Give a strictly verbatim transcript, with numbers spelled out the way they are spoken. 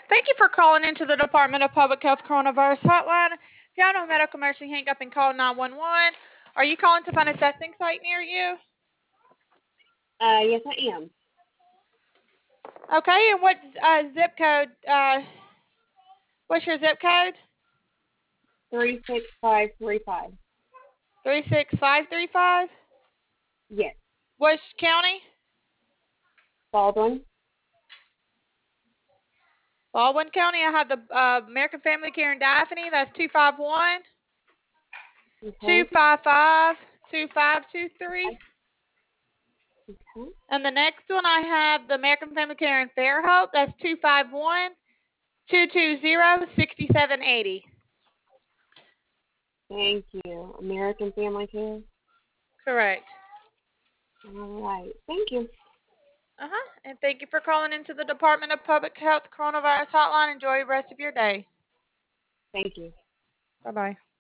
Thank you for calling into the Department of Public Health Coronavirus Hotline. If you have a medical emergency, hang up and call nine one one. Are you calling to find a testing site near you? Uh, yes, I am. Okay, and what uh, zip code? Uh, what's your zip code? three six five three five. three six five three five? Yes. Which county? Baldwin. Baldwin County. I have the uh, American Family Care in Daphne. That's two five one, two Okay. five five, two five two three. Okay. Okay. And the next one I have the American Family Care in Fairhope. That's two five one, two two zero, six seven eight zero. Thank you. American Family Care. Correct. All right. Thank you. Uh-huh. And thank you for calling into the Department of Public Health Coronavirus Hotline. Enjoy the rest of your day. Thank you. Bye-bye.